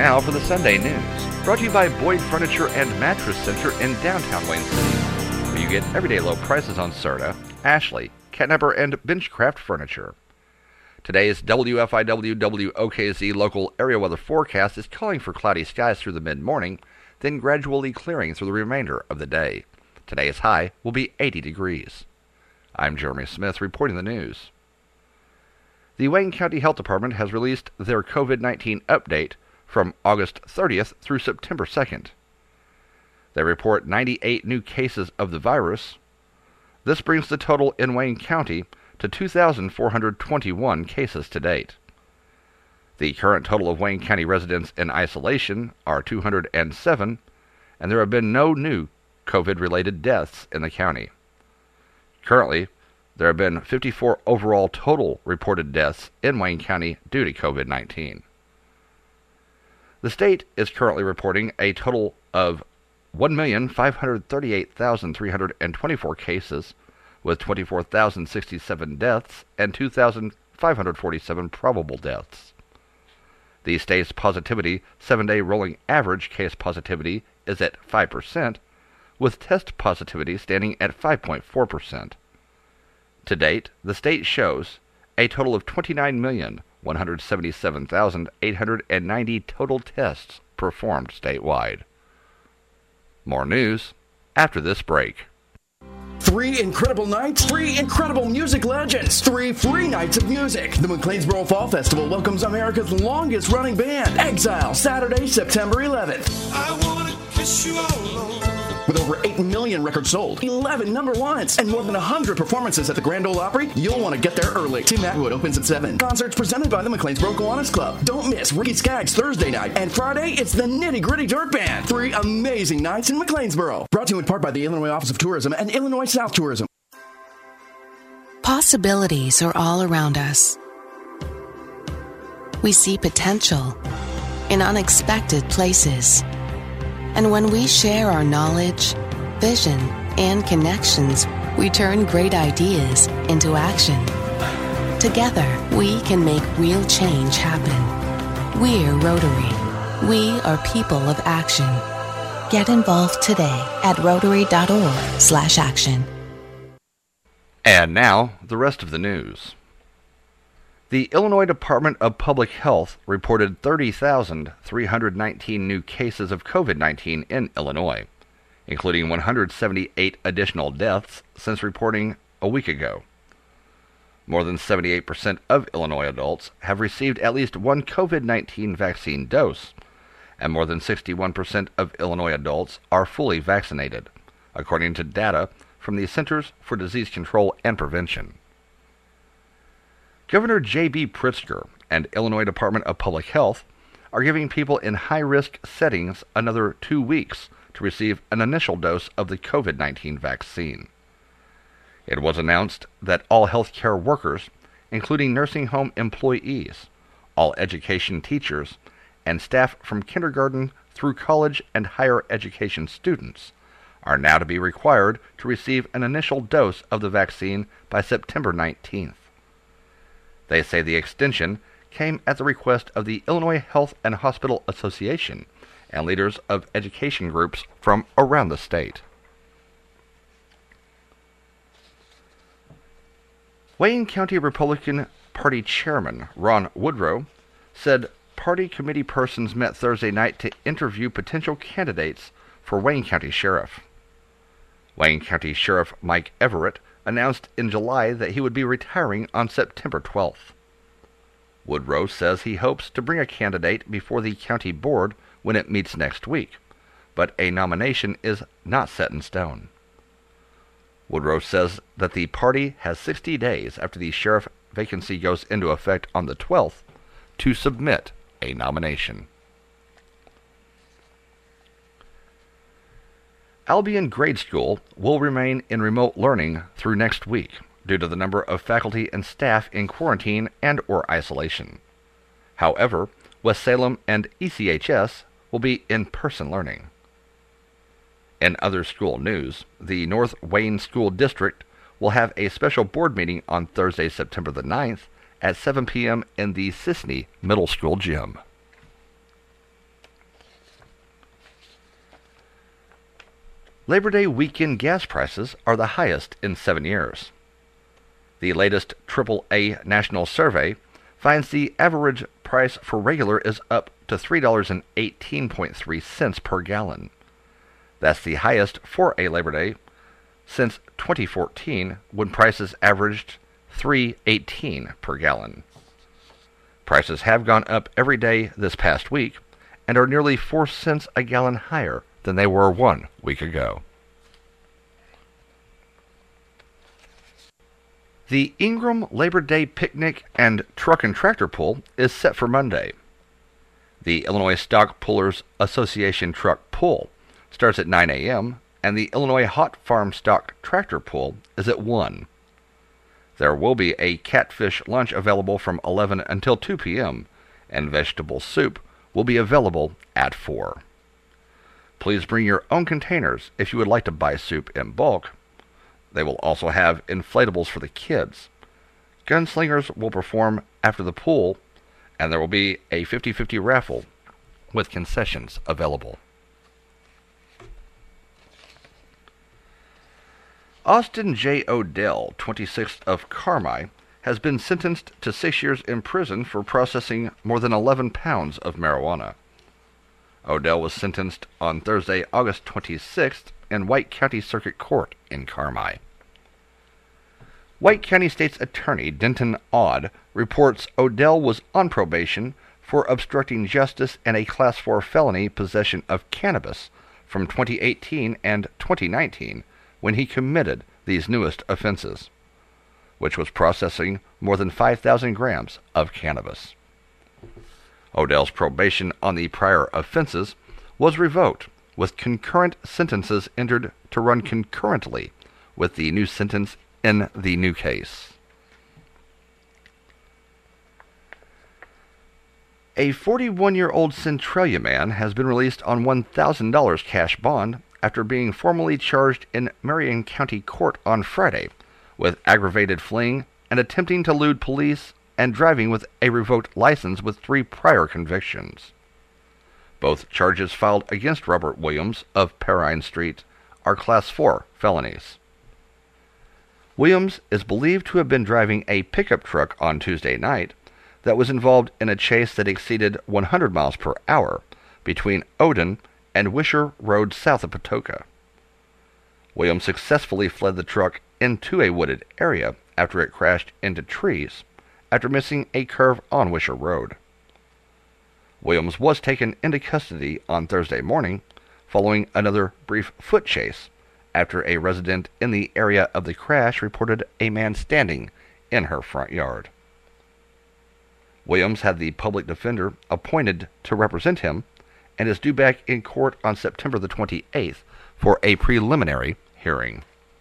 now for the Sunday news, brought to you by Boyd Furniture and Mattress Center in downtown Wayne City, where you get everyday low prices on Serta, Ashley, Catnapper, and Benchcraft furniture. Today's WFIW WOKZ local area weather forecast is calling for cloudy skies through the mid-morning, then gradually clearing through the remainder of the day. Today's high will be 80 degrees. I'm Jeremy Smith reporting the news. The Wayne County Health Department has released their COVID-19 update from August 30th through September 2nd. They report 98 new cases of the virus. This brings the total in Wayne County to 2,421 cases to date. The current total of Wayne County residents in isolation are 207, and there have been no new COVID-related deaths in the county. Currently, there have been 54 overall total reported deaths in Wayne County due to COVID-19. The state is currently reporting a total of 1,538,324 cases, with 24,067 deaths and 2,547 probable deaths. The state's positivity 7-day rolling average case positivity is at 5%, with test positivity standing at 5.4%. To date, the state shows a total of 29,177,890 total tests performed statewide. More news after this break. 3 incredible nights, 3 incredible music legends, 3 free nights of music. The McLeansboro Fall Festival welcomes America's longest-running band, Exile, Saturday, September 11th. I want to kiss you all over. With over 8 million records sold, 11 number ones, and more than 100 performances at the Grand Ole Opry, you'll want to get there early. Tim Atwood opens at 7. Concerts presented by the McLeansboro Kiwanis Club. Don't miss Ricky Skaggs Thursday night. And Friday, it's the Nitty Gritty Dirt Band. 3 amazing nights in McLeansboro. Brought to you in part by the Illinois Office of Tourism and Illinois South Tourism. Possibilities are all around us. We see potential in unexpected places. And when we share our knowledge, vision, and connections, we turn great ideas into action. Together, we can make real change happen. We're Rotary. We are people of action. Get involved today at rotary.org/action. And now, the rest of the news. The Illinois Department of Public Health reported 30,319 new cases of COVID-19 in Illinois, including 178 additional deaths since reporting a week ago. More than 78% of Illinois adults have received at least one COVID-19 vaccine dose, and more than 61% of Illinois adults are fully vaccinated, according to data from the Centers for Disease Control and Prevention. Governor J.B. Pritzker and Illinois Department of Public Health are giving people in high-risk settings another 2 weeks to receive an initial dose of the COVID-19 vaccine. It was announced that all healthcare workers, including nursing home employees, all education teachers, and staff from kindergarten through college and higher education students, are now to be required to receive an initial dose of the vaccine by September 19th. They say the extension came at the request of the Illinois Health and Hospital Association and leaders of education groups from around the state. Wayne County Republican Party Chairman Ron Woodrow said party committee persons met Thursday night to interview potential candidates for Wayne County Sheriff. Wayne County Sheriff Mike Everett announced in July that he would be retiring on September 12th. Woodrow says he hopes to bring a candidate before the county board when it meets next week, but a nomination is not set in stone. Woodrow says that the party has 60 days after the sheriff vacancy goes into effect on the 12th to submit a nomination. Albion Grade School will remain in remote learning through next week due to the number of faculty and staff in quarantine and or isolation. However, West Salem and ECHS will be in-person learning. In other school news, the North Wayne School District will have a special board meeting on Thursday, September the 9th at 7 p.m. in the Sisney Middle School gym. Labor Day weekend gas prices are the highest in 7 years. The latest AAA national survey finds the average price for regular is up to $3.18.3 per gallon. That's the highest for a Labor Day since 2014, when prices averaged $3.18 per gallon. Prices have gone up every day this past week and are nearly 4 cents a gallon higher than they were 1 week ago. The Ingram Labor Day Picnic and Truck and Tractor Pull is set for Monday. The Illinois Stock Pullers Association Truck Pull starts at 9 a.m., and the Illinois Hot Farm Stock Tractor Pull is at 1. There will be a catfish lunch available from 11 until 2 p.m., and vegetable soup will be available at 4. Please bring your own containers if you would like to buy soup in bulk. They will also have inflatables for the kids. Gunslingers will perform after the pool, and there will be a 50-50 raffle with concessions available. Austin J. Odell, 26th of Carmi, has been sentenced to 6 years in prison for processing more than 11 pounds of marijuana. Odell was sentenced on Thursday, August 26th, in White County Circuit Court in Carmi. White County State's Attorney Denton Odd reports Odell was on probation for obstructing justice and a Class 4 felony possession of cannabis from 2018 and 2019 when he committed these newest offenses, which was processing more than 5,000 grams of cannabis. Odell's probation on the prior offenses was revoked, with concurrent sentences entered to run concurrently with the new sentence in the new case. A 41-year-old Centralia man has been released on $1,000 cash bond after being formally charged in Marion County Court on Friday with aggravated fleeing and attempting to elude police and driving with a revoked license with 3 prior convictions. Both charges filed against Robert Williams of Perrine Street are Class 4 felonies. Williams is believed to have been driving a pickup truck on Tuesday night that was involved in a chase that exceeded 100 miles per hour between Odin and Wisher Road south of Patoka. Williams successfully fled the truck into a wooded area after it crashed into trees after missing a curve on Wisher Road. Williams was taken into custody on Thursday morning following another brief foot chase after a resident in the area of the crash reported a man standing in her front yard. Williams had the public defender appointed to represent him and is due back in court on September the 28th for a preliminary hearing.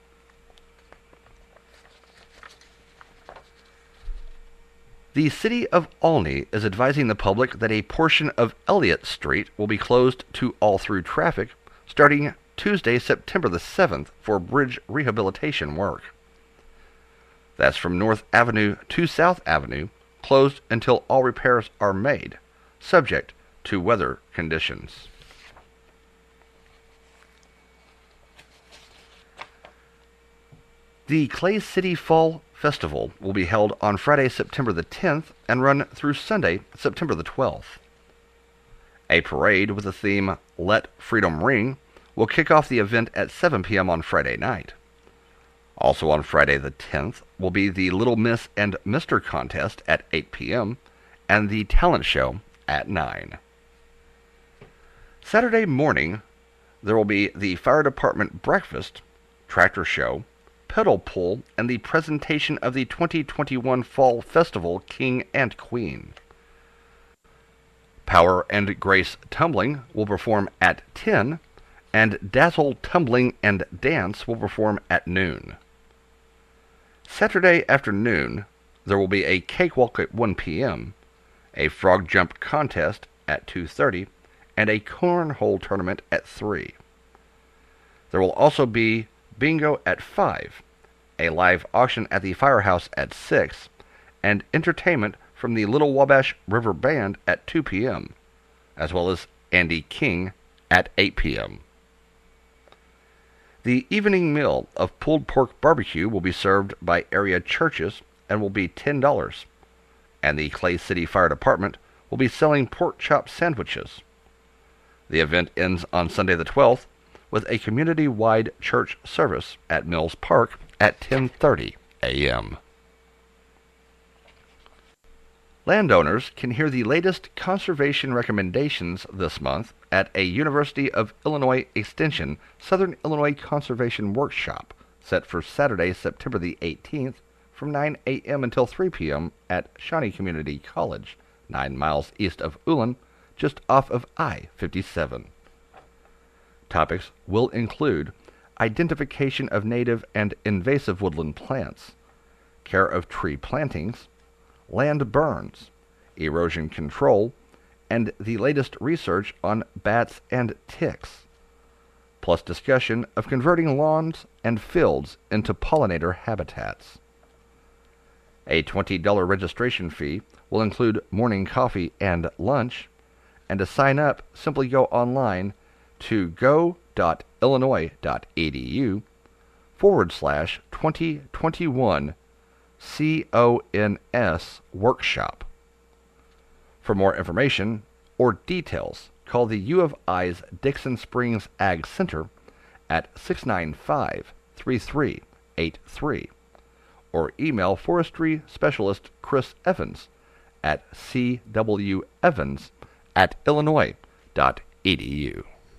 The City of Olney is advising the public that a portion of Elliott Street will be closed to all-through traffic starting Tuesday, September the 7th for bridge rehabilitation work. That's from North Avenue to South Avenue, closed until all repairs are made, subject to weather conditions. The Clay City Fall Festival will be held on Friday, September the 10th and run through Sunday, September the 12th. A parade with the theme Let Freedom Ring will kick off the event at 7 p.m. on Friday night. Also on Friday the 10th will be the Little Miss and Mr. contest at 8 p.m. and the talent show at 9. Saturday morning, there will be the fire department breakfast, tractor show, pedal pull, and the presentation of the 2021 Fall Festival King and Queen. Power and Grace Tumbling will perform at 10, and Dazzle Tumbling and Dance will perform at noon. Saturday afternoon, there will be a cakewalk at 1 p.m., a frog jump contest at 2:30, and a cornhole tournament at 3. There will also be bingo at 5, a live auction at the firehouse at 6, and entertainment from the Little Wabash River Band at 2 p.m., as well as Andy King at 8 p.m. The evening meal of pulled pork barbecue will be served by area churches and will be $10. And the Clay City Fire Department will be selling pork chop sandwiches. The event ends on Sunday the 12th with a community-wide church service at Mills Park at 10:30 a.m. Landowners can hear the latest conservation recommendations this month at a University of Illinois Extension Southern Illinois Conservation Workshop set for Saturday, September the 18th from 9 a.m. until 3 p.m. at Shawnee Community College, 9 miles east of Ullin, just off of I-57. Topics will include identification of native and invasive woodland plants, care of tree plantings, land burns, erosion control, and the latest research on bats and ticks, plus discussion of converting lawns and fields into pollinator habitats. A $20 registration fee will include morning coffee and lunch, and to sign up, simply go online to go.illinois.edu/2021 CONS Workshop. For more information or details, call the U of I's Dixon Springs Ag Center at 695-3383 or email forestry specialist Chris Evans at cwevans@illinois.edu.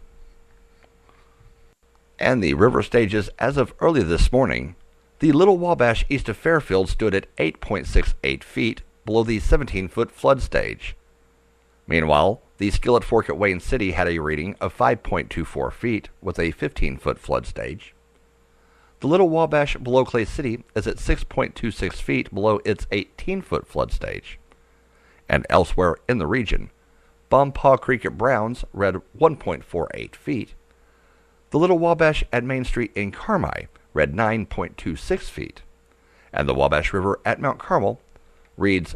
And the river stages as of early this morning, the Little Wabash east of Fairfield stood at 8.68 feet below the 17-foot flood stage. Meanwhile, the Skillet Fork at Wayne City had a reading of 5.24 feet with a 15-foot flood stage. The Little Wabash below Clay City is at 6.26 feet below its 18-foot flood stage. And elsewhere in the region, Bompaw Creek at Browns read 1.48 feet. The Little Wabash at Main Street in Carmi read 9.26 feet, and the Wabash River at Mount Carmel reads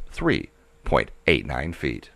3.89 feet.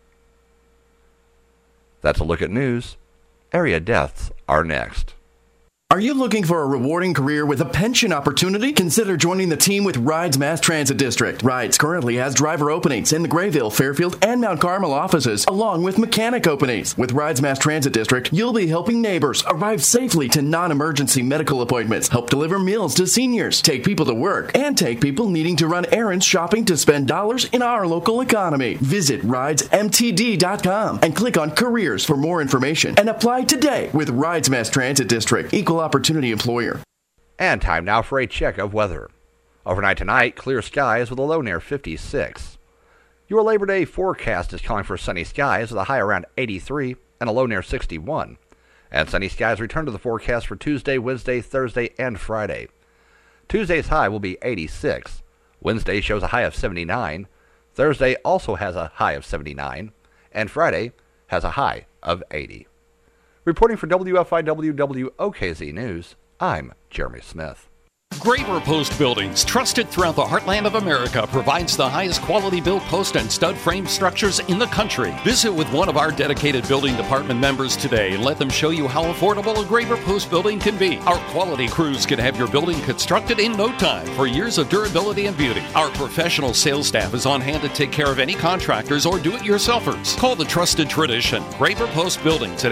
That's a look at news. Area deaths are next. Are you looking for a rewarding career with a pension opportunity? Consider joining the team with Rides Mass Transit District. Rides currently has driver openings in the Grayville, Fairfield, and Mount Carmel offices, along with mechanic openings. With Rides Mass Transit District, you'll be helping neighbors arrive safely to non-emergency medical appointments, help deliver meals to seniors, take people to work, and take people needing to run errands shopping to spend dollars in our local economy. Visit ridesmtd.com and click on Careers for more information and apply today with Rides Mass Transit District. Equal opportunity employer. And time now for a check of weather. Overnight tonight, clear skies with a low near 56. Your Labor Day forecast is calling for sunny skies with a high around 83 and a low near 61. And sunny skies return to the forecast for Tuesday, Wednesday, Thursday, and Friday. Tuesday's high will be 86. Wednesday shows a high of 79. Thursday also has a high of 79. And Friday has a high of 80. Reporting for WFIW WOKZ News, I'm Jeremy Smith. Graber Post Buildings, trusted throughout the heartland of America, provides the highest quality built post and stud frame structures in the country. Visit with one of our dedicated building department members today and let them show you how affordable a Graber Post building can be. Our quality crews can have your building constructed in no time for years of durability and beauty. Our professional sales staff is on hand to take care of any contractors or do-it-yourselfers. Call the trusted tradition, Graber Post Buildings at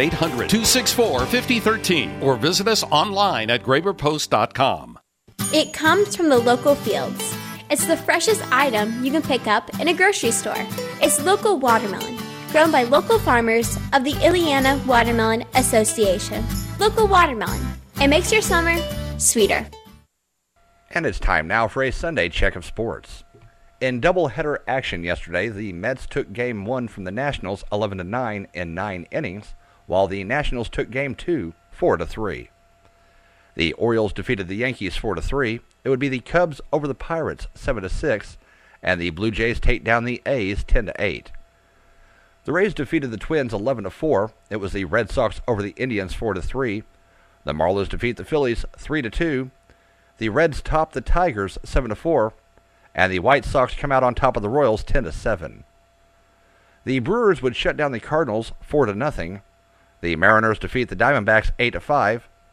800-264-5013 or visit us online at graberpost.com. It comes from the local fields. It's the freshest item you can pick up in a grocery store. It's local watermelon, grown by local farmers of the Illiana Watermelon Association. Local watermelon. It makes your summer sweeter. And it's time now for a Sunday check of sports. In doubleheader action yesterday, the Mets took Game 1 from the Nationals 11-9 in 9 innings, while the Nationals took Game 2 4-3. The Orioles defeated the Yankees 4-3. It would be the Cubs over the Pirates 7-6, and the Blue Jays take down the A's 10-8. The Rays defeated the Twins 11-4. It was the Red Sox over the Indians 4-3. The Marlins defeat the Phillies 3-2. The Reds top the Tigers 7-4, and the White Sox come out on top of the Royals 10-7. The Brewers would shut down the Cardinals 4-0. The Mariners defeat the Diamondbacks 8-5.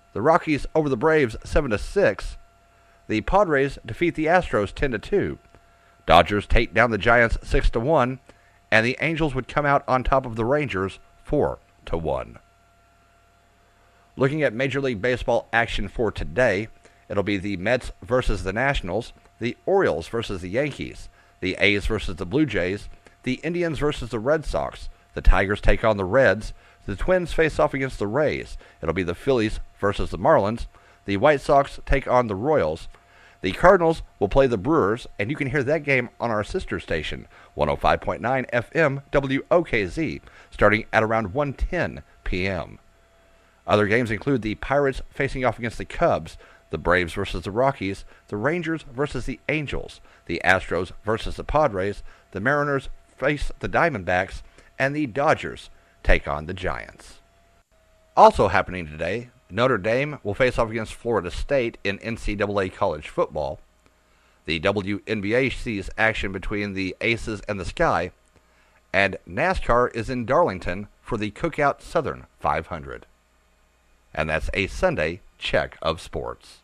The Rockies over the Braves 7-6. The Padres defeat the Astros 10-2. Dodgers take down the Giants 6-1, and the Angels would come out on top of the Rangers 4-1. Looking at Major League Baseball action for today, it'll be the Mets versus the Nationals, the Orioles versus the Yankees, the A's versus the Blue Jays, the Indians versus the Red Sox, the Tigers take on the Reds, the Twins face off against the Rays. It'll be the Phillies versus the Marlins, the White Sox take on the Royals, the Cardinals will play the Brewers, and you can hear that game on our sister station, 105.9 FM WOKZ, starting at around 1:10 p.m. Other games include the Pirates facing off against the Cubs, the Braves versus the Rockies, the Rangers versus the Angels, the Astros versus the Padres, the Mariners face the Diamondbacks, and the Dodgers take on the Giants. Also happening today, Notre Dame will face off against Florida State in NCAA college football. The WNBA sees action between the Aces and the Sky, and NASCAR is in Darlington for the Cookout Southern 500. And that's a Sunday check of sports.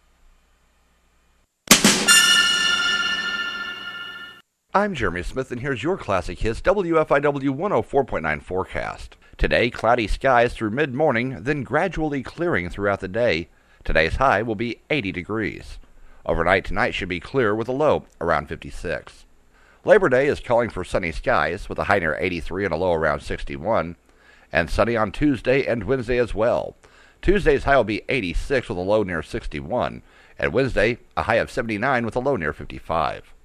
I'm Jeremy Smith, and here's your Classic Hits WFIW 104.9 forecast. Today, cloudy skies through mid-morning, then gradually clearing throughout the day. Today's high will be 80 degrees. Overnight tonight should be clear with a low around 56. Labor Day is calling for sunny skies with a high near 83 and a low around 61. And sunny on Tuesday and Wednesday as well. Tuesday's high will be 86 with a low near 61. And Wednesday, a high of 79 with a low near 55.